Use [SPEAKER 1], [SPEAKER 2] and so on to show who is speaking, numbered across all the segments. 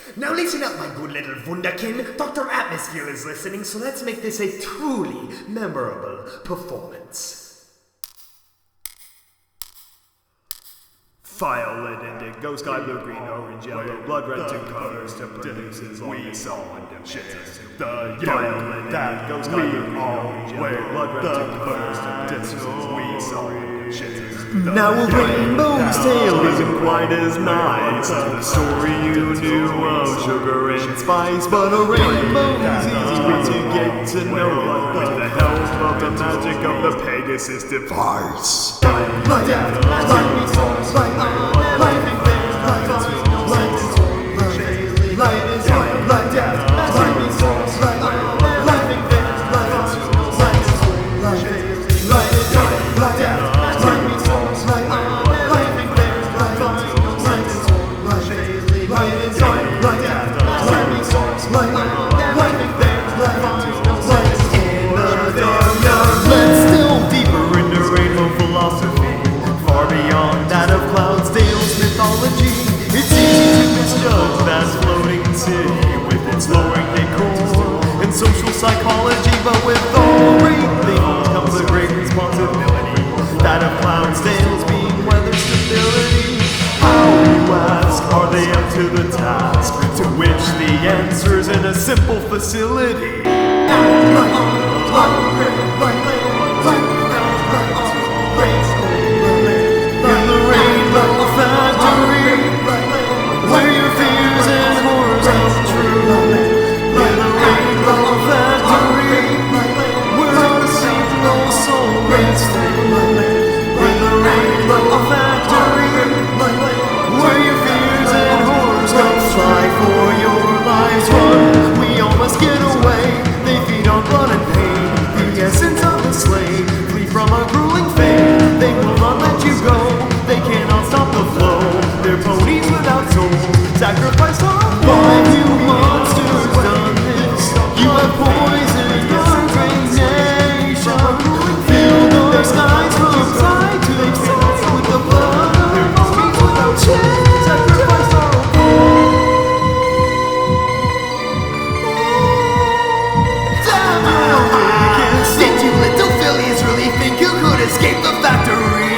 [SPEAKER 1] Now listen up, my good little wunderkind. Dr. Atmosphere is listening, so let's make this a truly memorable performance.
[SPEAKER 2] Violet, indigo, sky blue, green, orange, yellow, blood red, two colors to produce as long as someone shares the violet that goes sky blue, green, orange, yellow, blood red, two colors to produce as we someone shares.
[SPEAKER 3] Now a rainbow's tale isn't quite as nice as the story you knew of sugar and spice, but a rainbow's easy to get to know with the help of the magic of the Pegasus device. It's easy to misjudge that floating city with its lowering decor and social psychology, but with all great things comes a great responsibility, that of Cloudsdale's being weather stability. How, you ask, are they up to the task? To which the answer's in a simple facility. Sacrifice on why you monsters done this. You have poisoned your great nation. Fill those skies from side to side with the blood of armies without change. Sacrifice on damn you! Did you little fillies really think you could escape the factory?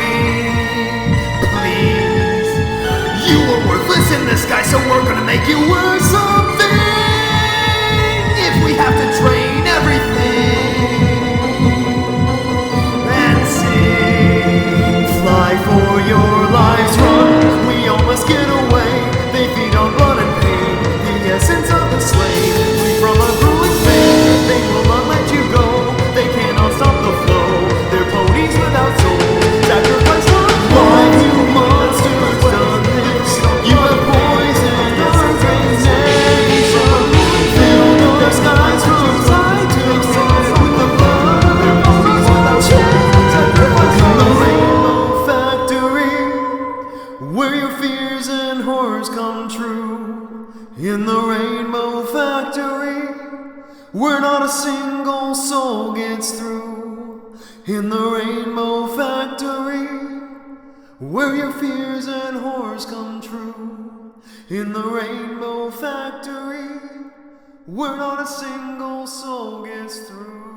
[SPEAKER 3] You were worthless in the sky, so we're gonna make you worth something. If we have to train everything and sing, fly for your lives, run. We all must get away. They feed on blood and pain, the essence of the slave. Free from a grueling fate, they will not let you go. They cannot stop the flow. They're ponies without soul. Sacrifice on why you monsters done this. You have poisoned our great nation. Fill those skies from side to side with the blood of their bodies without change. Sacrifice in the Rainbow Factory, where your fears and horrors come true. In the Rainbow Factory, where not a single soul gets through. In the Rainbow Factory, where your fears and horrors come true. In the Rainbow Factory, where not a single soul gets through.